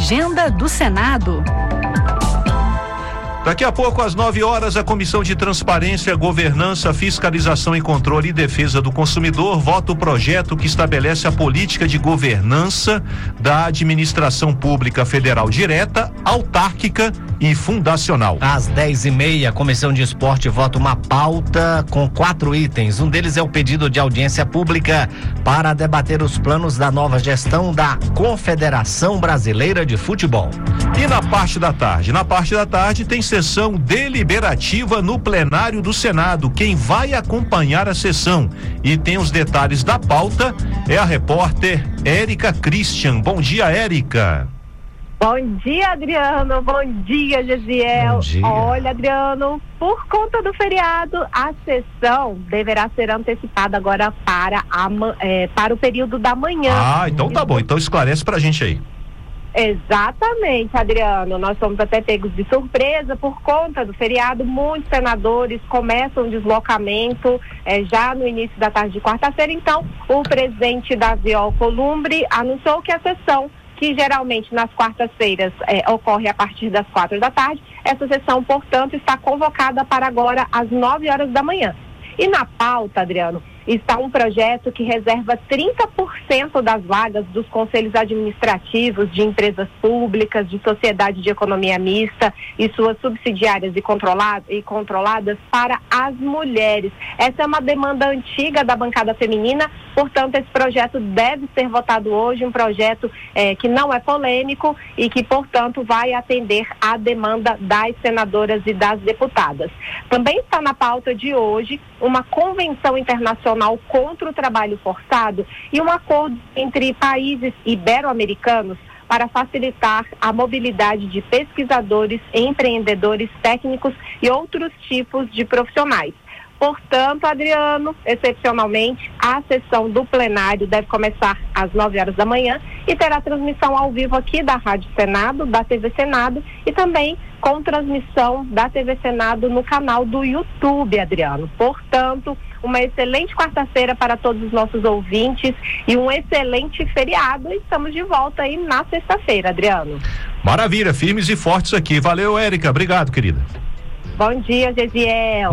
Agenda do Senado. Daqui a pouco, às 9 horas, a Comissão de Transparência, Governança, Fiscalização e Controle e Defesa do Consumidor vota o projeto que estabelece a política de governança da administração pública federal direta, autárquica e fundacional. Às 10h30, a Comissão de Esporte vota uma pauta com 4 itens. Um deles é o pedido de audiência pública para debater os planos da nova gestão da Confederação Brasileira de Futebol. E na parte da tarde tem sessão deliberativa no plenário do Senado. Quem vai acompanhar a sessão e tem os detalhes da pauta é a repórter Érica Christian. Bom dia, Érica. Bom dia, Adriano. Bom dia, Gesiel. Bom dia. Olha, Adriano, por conta do feriado, a sessão deverá ser antecipada agora para o período da manhã. Ah, então tá bom. Então esclarece pra gente aí. Exatamente, Adriano. Nós fomos até pegos de surpresa por conta do feriado. Muitos senadores começam o deslocamento já no início da tarde de quarta-feira. Então, o presidente Davi Alcolumbre anunciou que a sessão, que geralmente nas quartas-feiras ocorre a partir das 4 da tarde, essa sessão, portanto, está convocada para agora às 9 horas da manhã. E na pauta, Adriano, está um projeto que reserva 30% das vagas dos conselhos administrativos de empresas públicas, de sociedade de economia mista e suas subsidiárias e controladas para as mulheres. Essa é uma demanda antiga da bancada feminina, portanto, esse projeto deve ser votado hoje, um projeto que não é polêmico e que, portanto, vai atender à demanda das senadoras e das deputadas. Também está na pauta de hoje uma convenção internacional contra o trabalho forçado e um acordo entre países ibero-americanos para facilitar a mobilidade de pesquisadores, empreendedores, técnicos e outros tipos de profissionais. Portanto, Adriano, excepcionalmente, a sessão do plenário deve começar às 9 horas da manhã e terá transmissão ao vivo aqui da Rádio Senado, da TV Senado e também com transmissão da TV Senado no canal do YouTube, Adriano. Portanto, uma excelente quarta-feira para todos os nossos ouvintes e um excelente feriado. Estamos de volta aí na sexta-feira, Adriano. Maravilha, firmes e fortes aqui. Valeu, Érica. Obrigado, querida. Bom dia, Gesiel.